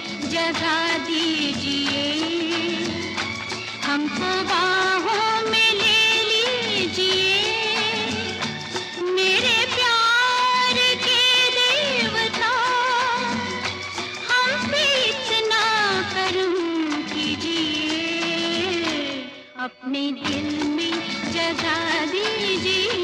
जगा दीजिए, हमको बाहों में ले लीजिए, मेरे प्यार के देवता, हम पे इतना करम कीजिए, अपने दिल में जगा दीजिए।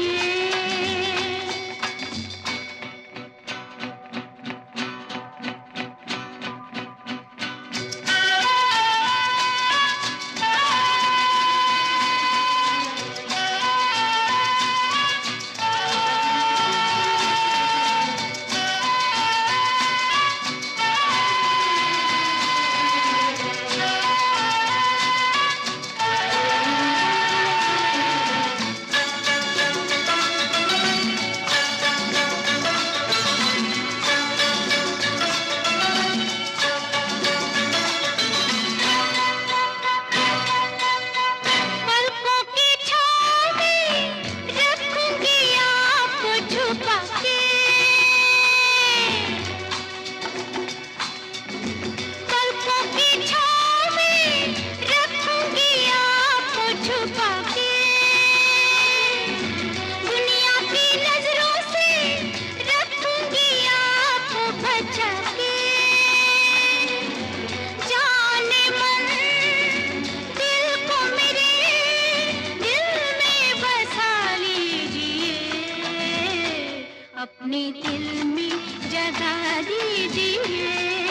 अपने दिल में जगा दीजिए।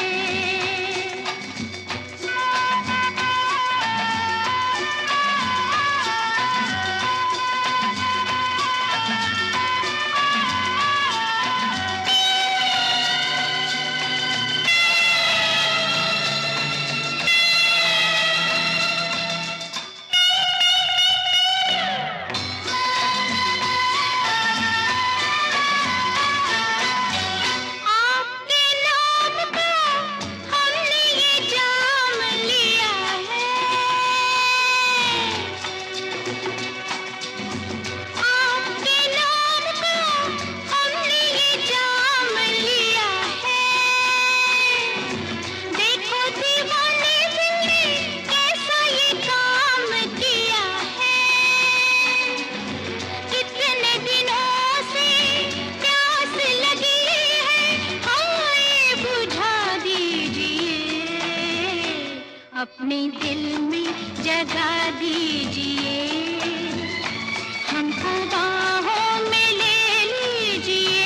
अपने दिल में जगा दीजिए, हमको बाहों में ले लीजिए,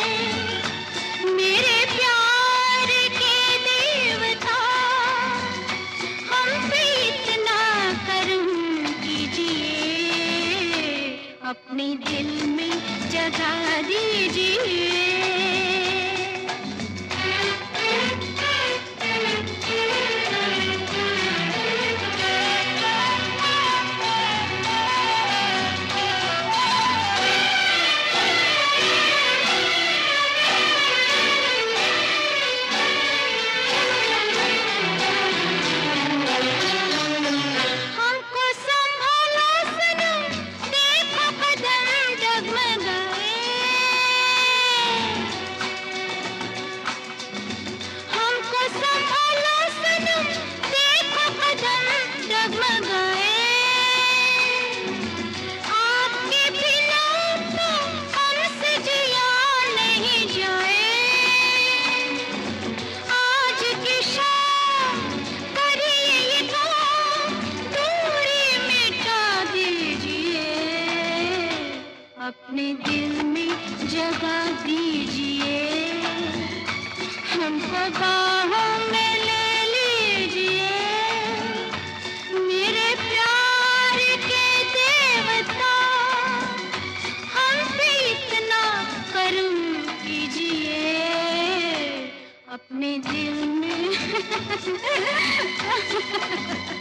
मेरे प्यार के देवता, हम पे इतना करम कीजिए, अपने दिल में जगा दीजिए। अपने दिल में जगा दीजिए, हमको बाहों में ले लीजिए, मेरे प्यार के देवता, हम पे इतना करम कीजिए, अपने दिल में